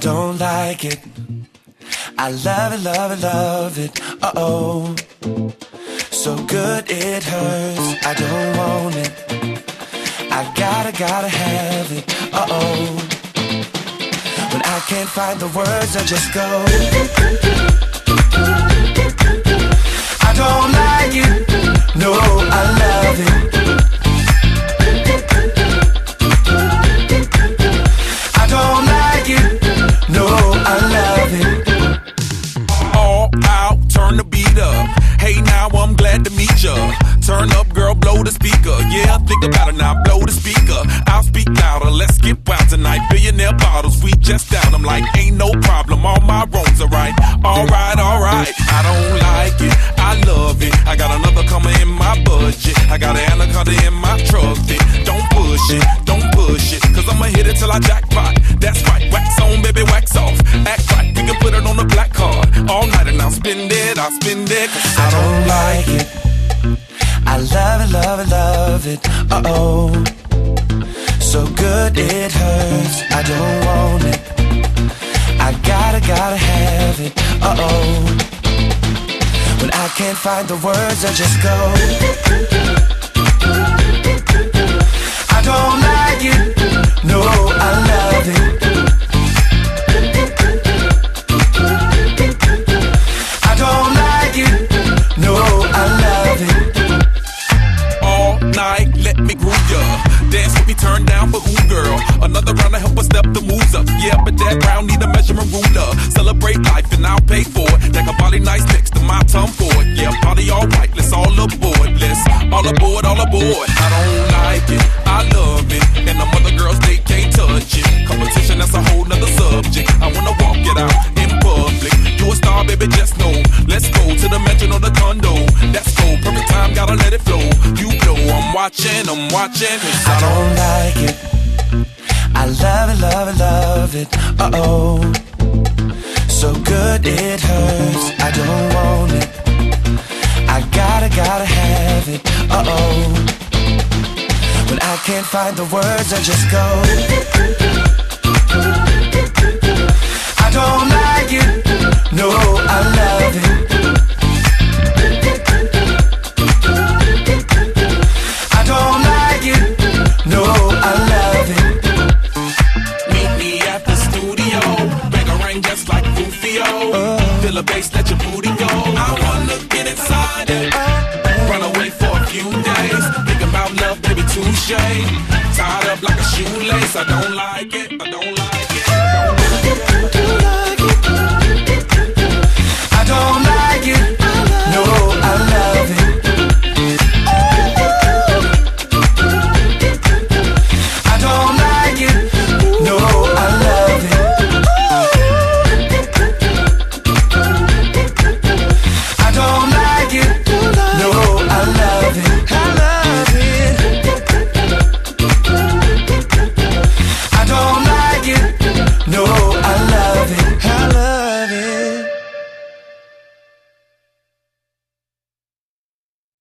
don't like it. I love it, love it, love it. Uh-oh. So good it hurts. I don't want it. I gotta have it. Uh-oh. When I can't find the words, I just go. I don't like it. No, I love it. I don't like it. No, I love it. All out, turn the beat up. Hey, now I'm glad to meet ya. Turn up, girl, blow the speaker. Yeah, think about it now, blow the speaker. I'll speak louder, let's get wild tonight. Billionaire bottles, we just down. I'm like, ain't no problem, all my wrongs are right. Alright, alright, I don't like it, I love it. I got another coming in my budget. I got an anaconda in my truck. Don't push it, don't push it, cause I'ma hit it till I jackpot. That's right, wax on, baby, wax off. Act right, we can put it on the black card. All night and I'll spend it, I'll spend it. I don't like it. I love it, love it, love it. Uh-oh. So good it hurts. I don't want it. I gotta have it. Uh-oh. When I can't find the words, I just go. I don't like it. No, I love it. I don't like it. No, I love it. All night, let me groove ya. Dance with me, turn down for who, girl? Another round to help us step the moves up. Yeah, but that round need a measuring ruler. Celebrate life and I'll pay for it. Take a body nice next to my tongue for it. Yeah, party all right, let's all aboard. Let's all aboard, all aboard. I don't like it, I love it. And the other girls, they can't touch it. Competition, that's a whole nother subject. I wanna walk it out in public. You a star, baby, just know. Let's go to the mansion or the condo. That's go, perfect time, gotta let it flow. You know I'm watching. I don't like it. I love it, love it, love it. Uh-oh. So good it hurts. I don't want it. I gotta have it. Uh-oh. When I can't find the words, I just go. I don't like it. No, I love it. I don't like it. No, I love it. Meet me at the studio. Bang a ring just like Rufio. Feel a bass, let your booty go. I wanna get inside it. Run away for a few days. Think about love, baby, touche. Tied up like a shoelace. I don't like